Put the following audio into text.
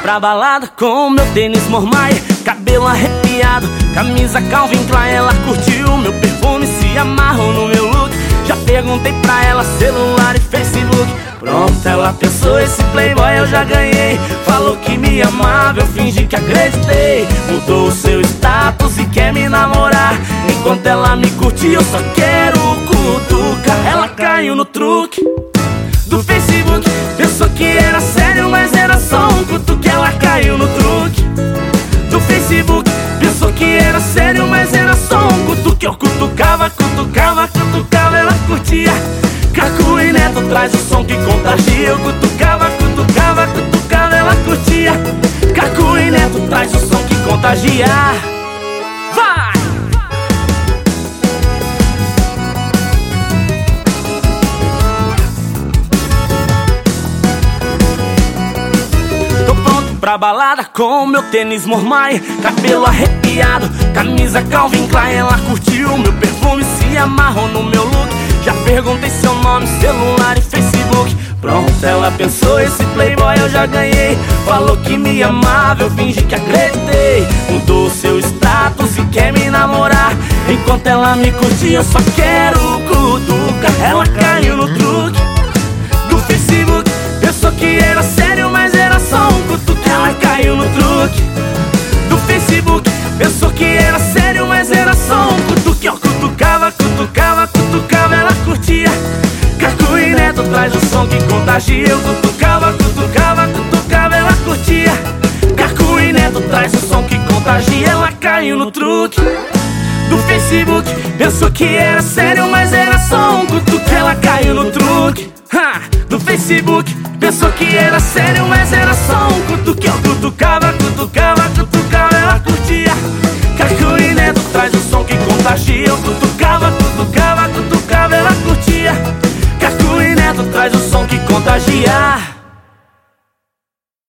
pra balada com meu tênis Mormaie, cabelo arrepiado, camisa Calvin Klein. Ela curtiu meu perfume, se amarrou no meu look. Já perguntei pra ela celular e Facebook. Pronto, ela pensou, esse playboy eu já ganhei. Falou que me amava, eu fingi que acreditei. Mudou o seu status e quer me namorar. Enquanto ela me curte, eu só quero cutucar. Ela caiu no truque do Facebook, pensou que era sério, mas era só um cutuque. Ela caiu no truque do Facebook, pensou que era sério, mas era só um cutuque. Eu cutucava, cutucava, cutucava, ela curtia. Cacu e Neto traz o som que contagia. Eu cutucava, cutucava, cutucava, ela curtia. Cacu e Neto traz o som que contagia. Vai! Tô pronto pra balada com meu tênis Mormaie, cabelo arrepiado, camisa Calvin Klein. Ela curtiu meu perfume, se amarrou no meu look. Já perguntei seu nome, celular e Facebook. Pronto, ela pensou, esse playboy eu já ganhei. Falou que me amava, eu fingi que acreditei. Mudou o seu status e quer me namorar. Enquanto ela me curtia, eu só quero cutucar. Ela caiu no truque do Facebook, pensou que era sério, mas era só um cutuque. Ela caiu no truque do Facebook, pensou que era sério, mas era só um cutuque. Eu cutucava, cutucava, cutucava, ela curtia. Cacu e Neto traz o som que contagia. Eu cutucava, cutucava, cutucava, ela curtia. Cacu e Neto traz o som que contagia. Ela caiu no truque do Facebook, pensou que era sério, mas era só um cutuque. Ela caiu no truque do Facebook, pensou que era sério, mas era só um cutuque. Eu cutucava, cutucava, cutucava, ela curtia. Cacu e Neto traz o som que contagia. Eu cutucava, cutucava, cutucava, ela curtia. Cacu e Neto traz o som que contagia.